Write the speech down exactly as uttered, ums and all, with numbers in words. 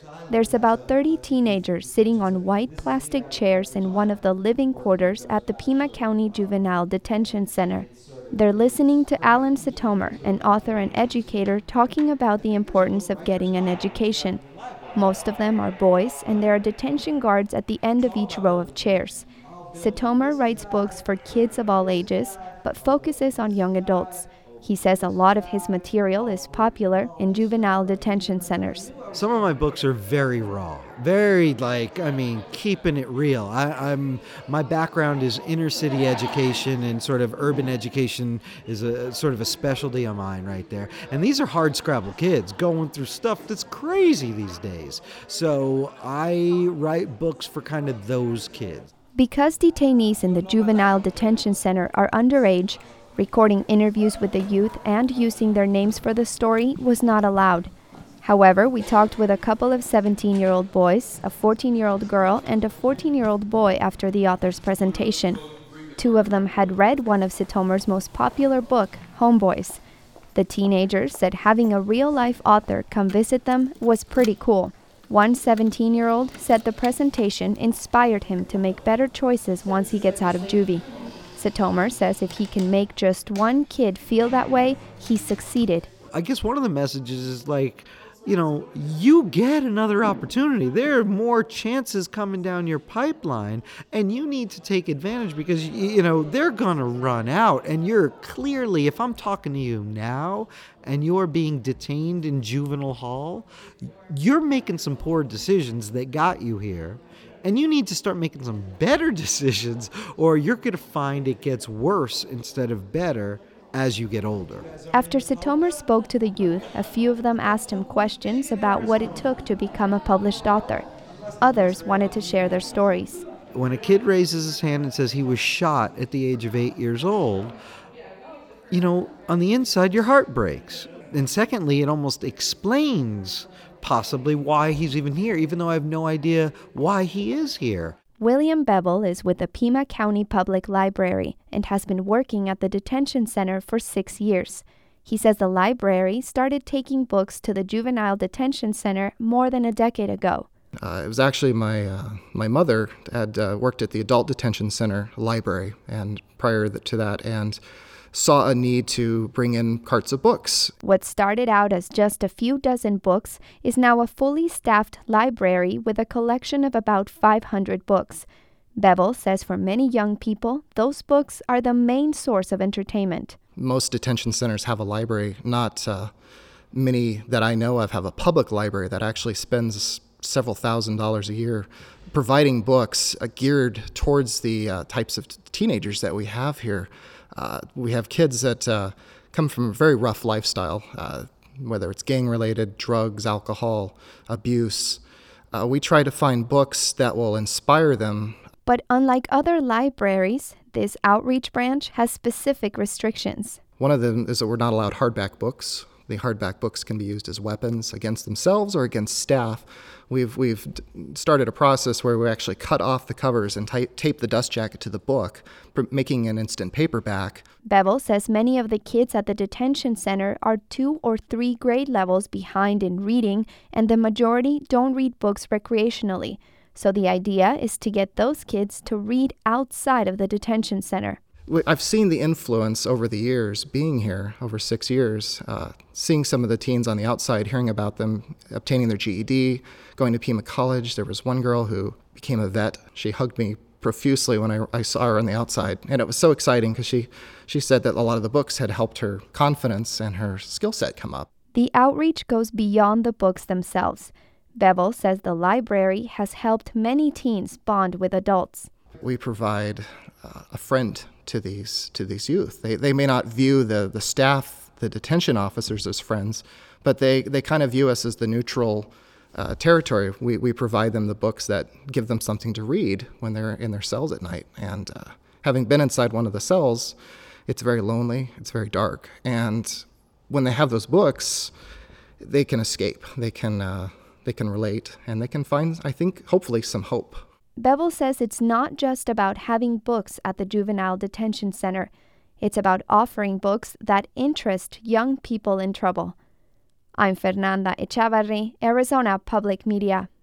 There's about thirty teenagers sitting on white plastic chairs in one of the living quarters at the Pima County Juvenile Detention Center. They're listening to Alan Sitomer, an author and educator, talking about the importance of getting an education. Most of them are boys, and there are detention guards at the end of each row of chairs. Sitomer writes books for kids of all ages, but focuses on young adults. He says a lot of his material is popular in juvenile detention centers. Some of my books are very raw, very like, I mean, keeping it real. I, I'm my background is inner city education, and sort of urban education is a sort of a specialty of mine right there. And these are hard scrabble kids going through stuff that's crazy these days. So I write books for kind of those kids. Because detainees in the juvenile detention center are underage, recording interviews with the youth and using their names for the story was not allowed. However, we talked with a couple of seventeen-year-old boys, a fourteen-year-old girl, and a fourteen-year-old boy after the author's presentation. Two of them had read one of Sitomer's most popular book, Homeboys. The teenagers said having a real-life author come visit them was pretty cool. One seventeen-year-old said the presentation inspired him to make better choices once he gets out of juvie. Sitomer says if he can make just one kid feel that way, he's succeeded. I guess one of the messages is like, you know, you get another opportunity. There are more chances coming down your pipeline, and you need to take advantage because, you know, they're going to run out. And you're clearly, if I'm talking to you now and you're being detained in juvenile hall, you're making some poor decisions that got you here. And you need to start making some better decisions, or you're going to find it gets worse instead of better as you get older. After Sitomer spoke to the youth, a few of them asked him questions about what it took to become a published author. Others wanted to share their stories. When a kid raises his hand and says he was shot at the age of eight years old, you know, on the inside your heart breaks. And secondly, it almost explains possibly why he's even here, even though I have no idea why he is here. William Bevel is with the Pima County Public Library and has been working at the detention center for six years. He says the library started taking books to the juvenile detention center more than a decade ago. Uh, it was actually my uh, my mother had uh, worked at the adult detention center library, and prior to that, and saw a need to bring in carts of books. What started out as just a few dozen books is now a fully staffed library with a collection of about five hundred books. Bevel says for many young people, those books are the main source of entertainment. Most detention centers have a library. Not uh, many that I know of have a public library that actually spends several thousand dollars a year providing books uh, geared towards the uh, types of t- teenagers that we have here. Uh, we have kids that uh, come from a very rough lifestyle, uh, whether it's gang-related, drugs, alcohol, abuse. Uh, we try to find books that will inspire them. But unlike other libraries, this outreach branch has specific restrictions. One of them is that we're not allowed hardback books. The hardback books can be used as weapons against themselves or against staff. We've we've started a process where we actually cut off the covers and t- tape the dust jacket to the book, pr- making an instant paperback. Bevel says many of the kids at the detention center are two or three grade levels behind in reading, and the majority don't read books recreationally. So the idea is to get those kids to read outside of the detention center. I've seen the influence over the years, being here over six years, uh, seeing some of the teens on the outside, hearing about them obtaining their G E D, going to Pima College. There was one girl who became a vet. She hugged me profusely when I, I saw her on the outside, and it was so exciting because she, she said that a lot of the books had helped her confidence and her skill set come up. The outreach goes beyond the books themselves. Bevel says the library has helped many teens bond with adults. We provide uh, a friend to these to these youth. They they may not view the, the staff, the detention officers as friends, but they, they kind of view us as the neutral uh, territory. We we provide them the books that give them something to read when they're in their cells at night. And uh, having been inside one of the cells, it's very lonely, it's very dark. And when they have those books, they can escape. They can uh, they can relate, and they can find, I think, hopefully some hope. Bevel says it's not just about having books at the juvenile detention center. It's about offering books that interest young people in trouble. I'm Fernanda Echavarri, Arizona Public Media.